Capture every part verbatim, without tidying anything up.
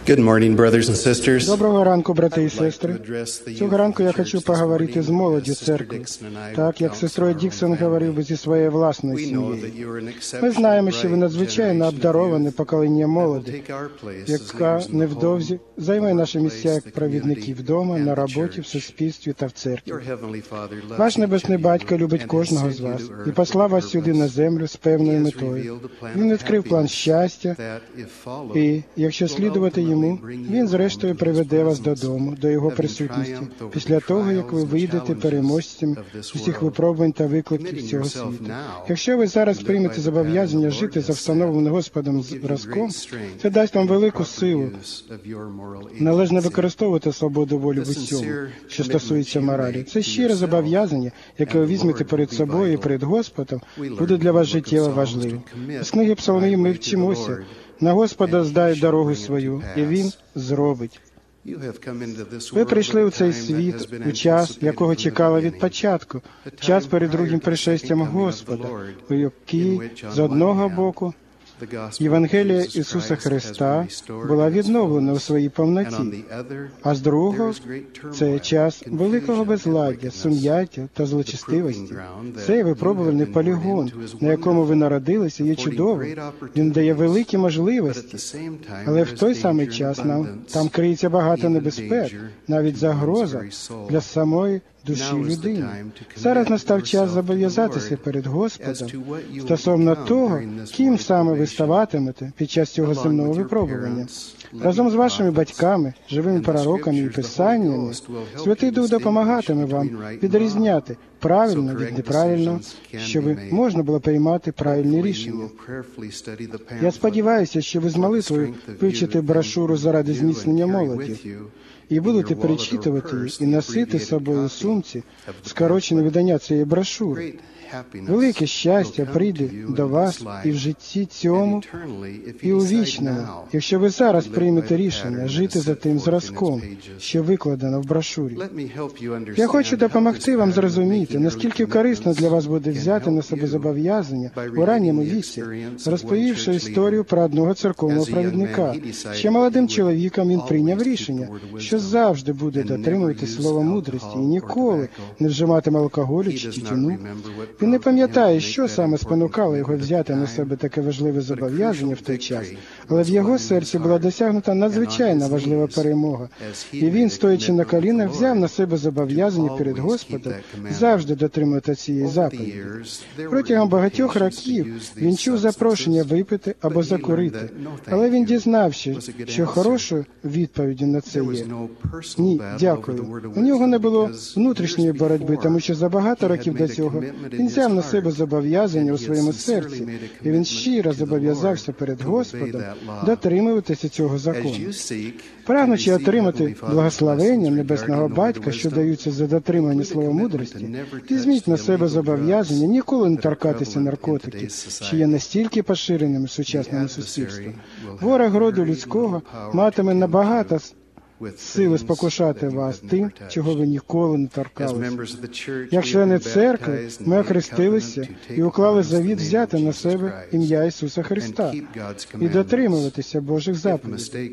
Good morning, brothers and sisters. Доброго ранку, брати і сестри. Цього ранку я хочу поговорити з молоддю церкви, так як сестрою Діксон говорив би зі своєю власною сім'єю. Ми знаємо, що ви надзвичайно обдароване покоління молоді, яка невдовзі займе наші місця як провідників вдома, на роботі, в суспільстві та в церкві. Ваш Небесний Батько любить кожного з вас і послав вас сюди на землю з певною метою. Він відкрив план щастя, і якщо слідувати йому, Він, зрештою, приведе вас додому, до Його присутності, після того, як ви вийдете переможцем з усіх випробувань та викликів цього світу. Якщо ви зараз приймете зобов'язання жити за встановленим Господом зразком, це дасть вам велику силу. Належно використовувати свободу волі в усьому, що стосується моралі. Це щире зобов'язання, яке ви візьмете перед собою і перед Господом, буде для вас життєво важливим. З книги Псалмів ми вчимося: на Господа здай дорогу свою, і Він зробить. Ви прийшли у цей світ у час, якого чекали від початку, час перед другим пришестям Господа, у який, з одного боку, Євангелія Ісуса Христа була відновлена у своїй повноті, а з другого – це час великого безладдя, сум'яття та злочестивості. Цей випробувальний полігон, на якому ви народилися, є чудовим. Він дає великі можливості, але в той самий час нам там криється багато небезпек, навіть загроза для самої душі людини. Зараз настав час зобов'язатися перед Господом стосовно того, ким саме ви ставатимете під час цього земного випробування. Разом з вашими батьками, живими пророками і писаннями, Святий Дух допомагатиме вам відрізняти правильно від неправильного, щоб можна було приймати правильні рішення. Я сподіваюся, що ви з молитвою вивчите брошуру заради зміцнення молоді і будете перечитувати її і носити з собою у сумці скорочене видання цієї брошури. Велике щастя прийде до вас і в житті цьому, і у вічному, якщо ви зараз приймете рішення жити за тим зразком, що викладено в брошурі. Я хочу допомогти вам зрозуміти, наскільки корисно для вас буде взяти на себе зобов'язання у ранньому віці, розповівши історію про одного церковного провідника. Ще молодим чоловіком він прийняв рішення, що завжди буде дотримувати слова мудрості і ніколи не вживатиме алкоголю чи тютюну. Він не пам'ятає, що саме спонукало його взяти на себе таке важливе зобов'язання в той час, але в його серці була досягнута надзвичайно важлива перемога. І він, стоячи на колінах, взяв на себе зобов'язання перед Господом завжди дотримувати цієї заповіді. Протягом багатьох років він чув запрошення випити або закурити, але він дізнався, що хорошою відповіддю на це є: «Ні, дякую». У нього не було внутрішньої боротьби, тому що за багато років до цього він взяв на себе зобов'язання у своєму серці, і він щиро зобов'язався перед Господом дотримуватися цього закону. Прагнучи отримати благословення Небесного Батька, що даються за дотримання слова мудрості, візьміть на себе зобов'язання ніколи не торкатися наркотиків, що є настільки поширеними в сучасному суспільстві. Ворог роду людського матиме набагато сили спокушати вас тим, чого ви ніколи не торкалися. Як члени церкви, ми охрестилися і уклали завіт взяти на себе ім'я Ісуса Христа і дотримуватися Божих заповідей.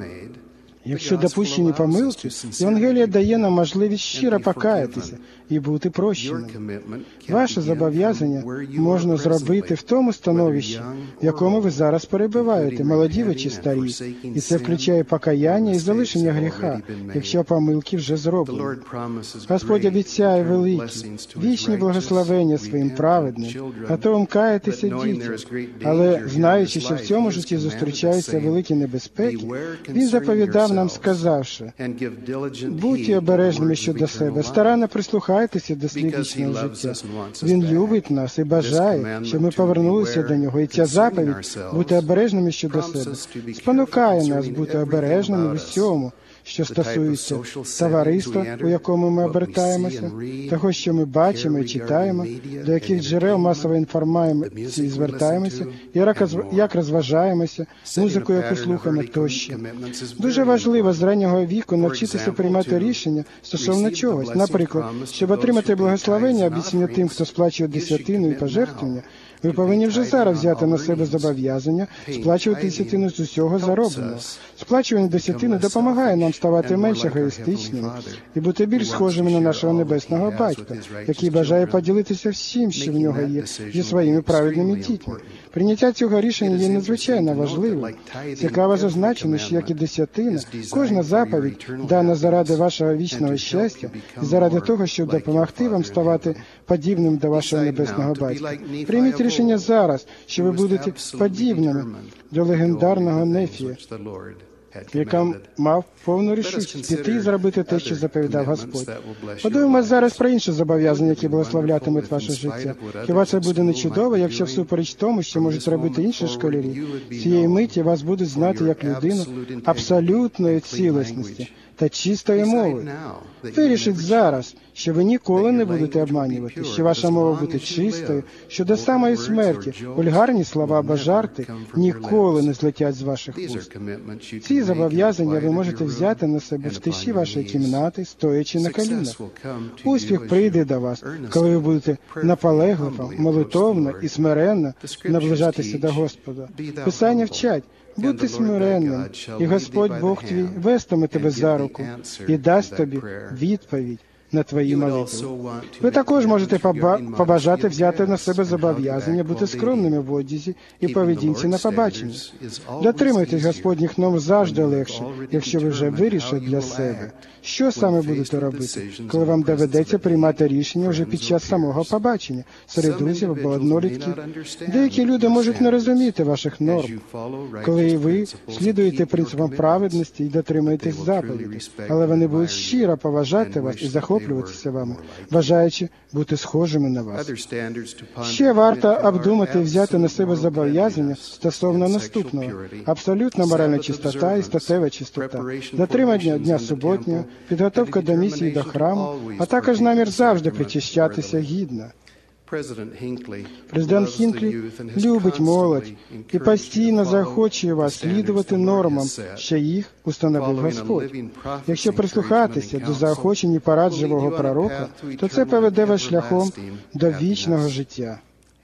Якщо допущені помилки, Євангелія дає нам можливість щиро покаятися і бути прощеним. Ваше зобов'язання можна зробити в тому становищі, в якому ви зараз перебуваєте, молоді ви чи старі, і це включає покаяння і залишення гріха, якщо помилки вже зроблені. Господь обіцяє великі, вічні благословення своїм праведним, готовим каятися дітям, але, знаючи, що в цьому житті зустрічаються великі небезпеки, Він заповідав нам, сказавши: «Будьте обережними щодо себе, старанно прислухайтеся до слів вічного життя. Він любить нас і бажає, щоб ми повернулися до Нього, і ця заповідь бути обережними щодо себе спонукає нас бути обережними в усьому, що стосується товариства, у якому ми обертаємося, того, що ми бачимо і читаємо, до яких джерел масової інформації звертаємося, як розважаємося, музику, яку слухаємо, тощо. Дуже важливо з раннього віку навчитися приймати рішення стосовно чогось. Наприклад, щоб отримати благословення, обіцяне тим, хто сплачує десятину і пожертвування, Ви повинні вже зараз взяти на себе зобов'язання сплачувати десятину з усього заробленого. Сплачування десятини допомагає нам ставати менш егоїстичними і бути більш схожими на нашого Небесного Батька, який бажає поділитися всім, що в нього є, зі своїми праведними дітьми. Прийняття цього рішення є надзвичайно важливим. Цікаво зазначено, що як і десятина, кожна заповідь дана заради вашого вічного щастя і заради того, щоб допомогти вам ставати подібним до вашого Небесного Батька. Прийміть рішення зараз, що ви будете подібними до легендарного Нефія, яка мав повну рішучість піти і зробити те, що заповідав Господь. Подумаємо зараз про інші зобов'язання, які благословлятимуть ваше життя. Хіба це буде не чудово, якщо всупереч тому, що можуть робити інші школярі, цієї миті вас будуть знати як людину абсолютної цілісності та чистої мови. Вирішіть зараз, що ви ніколи не будете обманювати, що ваша мова буде чистою, що до самої смерті вульгарні слова або жарти ніколи не злетять з ваших уст. Ці зобов'язання ви можете взяти на себе в тиші вашої кімнати, стоячи на колінах. Успіх прийде до вас, коли ви будете наполегливо, молитовно і смиренно наближатися до Господа. Писання вчать: будьте смиренним, і Господь Бог твій вестиме тебе за руку і дасть тобі відповідь на твої молитви. Ви також можете поба- побажати взяти на себе зобов'язання бути скромними в одязі і поведінці на побаченні. Дотримуйтесь Господніх норм завжди легше, якщо ви вже вирішили для себе, що саме будете робити, коли вам доведеться приймати рішення вже під час самого побачення, серед друзів або однолітків. Деякі люди можуть не розуміти ваших норм, коли ви слідуєте принципам праведності і дотримуєтесь заповідей, але вони будуть щиро поважати вас і захоплюватися вами, бажаючи бути схожими на вас. Ще варто обдумати і взяти на себе зобов'язання стосовно наступного: абсолютна моральна чистота і статева чистота, дотримання дня суботнього, підготовка до місії до храму, а також намір завжди причащатися гідно. Президент Хінклі любить молодь і постійно заохочує вас слідувати нормам, що їх установив Господь. Якщо прислухатися до заохочень і порад живого пророка, то це поведе вас шляхом до вічного життя.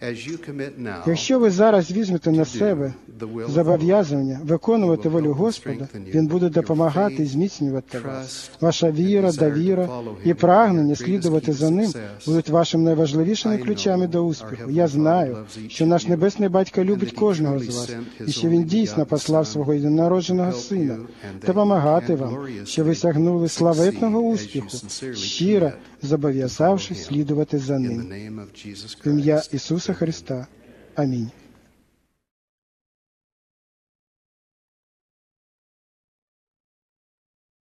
Якщо ви зараз візьмете на себе зобов'язання виконувати волю Господа, Він буде допомагати і зміцнювати вас. Ваша віра, довіра і прагнення слідувати за Ним будуть вашими найважливішими ключами до успіху. Я знаю, що наш Небесний Батько любить кожного з вас, і що Він дійсно послав свого єдинородженого Сина допомагати вам, щоб ви сягнули славетного успіху, щиро зобов'язавшись слідувати за Ним. В ім'я Ісуса Христа. Амінь.